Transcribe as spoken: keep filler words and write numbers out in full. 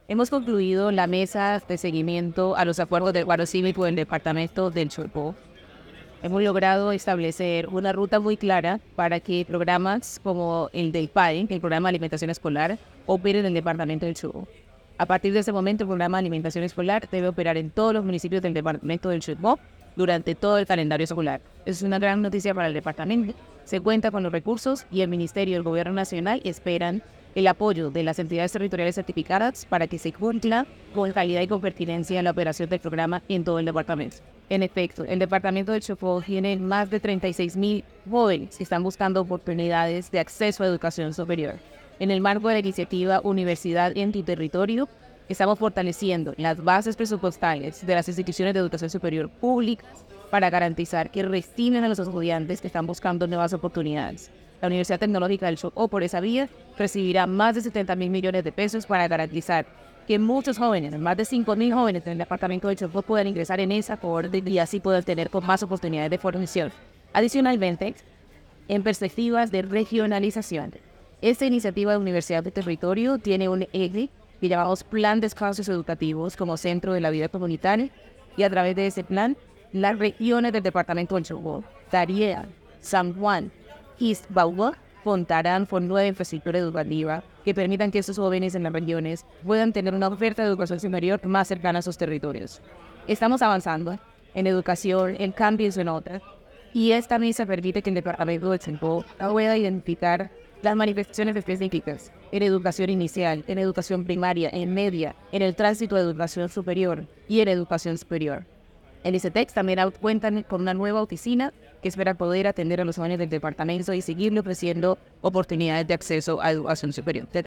Hemos concluido la mesa de seguimiento a los acuerdos del Guaro Cívico del Departamento del Chocó. Hemos logrado establecer una ruta muy clara para que programas como el del P A E, el Programa de Alimentación Escolar, operen en el Departamento del Chocó. A partir de ese momento, el Programa de Alimentación Escolar debe operar en todos los municipios del Departamento del Chocó durante todo el calendario escolar. Es una gran noticia para el departamento. Se cuenta con los recursos y el Ministerio y el Gobierno Nacional esperan el apoyo de las entidades territoriales certificadas para que se cumpla con calidad y con pertinencia la operación del programa en todo el departamento. En efecto, el departamento del Chocó tiene más de treinta y seis mil jóvenes que están buscando oportunidades de acceso a educación superior. En el marco de la iniciativa Universidad en tu Territorio, estamos fortaleciendo las bases presupuestales de las instituciones de educación superior públicas para garantizar que reciben a los estudiantes que están buscando nuevas oportunidades. La Universidad Tecnológica del Chocó, por esa vía, recibirá más de setenta mil millones de pesos para garantizar que muchos jóvenes, más de cinco mil jóvenes en el departamento del Chocó puedan ingresar en esa cohorte y así poder tener con más oportunidades de formación. Adicionalmente, en perspectivas de regionalización, esta iniciativa de Universidad de Territorio tiene un eje que llamamos Plan de Espacios Educativos como centro de la vida comunitaria, y a través de ese plan, las regiones del departamento del Chocó, Tarija, San Juan, East Baugua, contarán con nueva infraestructura educativa que permitan que estos jóvenes en las regiones puedan tener una oferta de educación superior más cercana a sus territorios. Estamos avanzando en educación, en cambios en otras, y esta mesa permite que el departamento del Chocó pueda identificar las manifestaciones específicas en educación inicial, en educación primaria, en media, en el tránsito de educación superior y en educación superior. El ICETEX también cuentan con una nueva oficina que espera poder atender a los jóvenes del departamento y seguirle ofreciendo oportunidades de acceso a educación superior.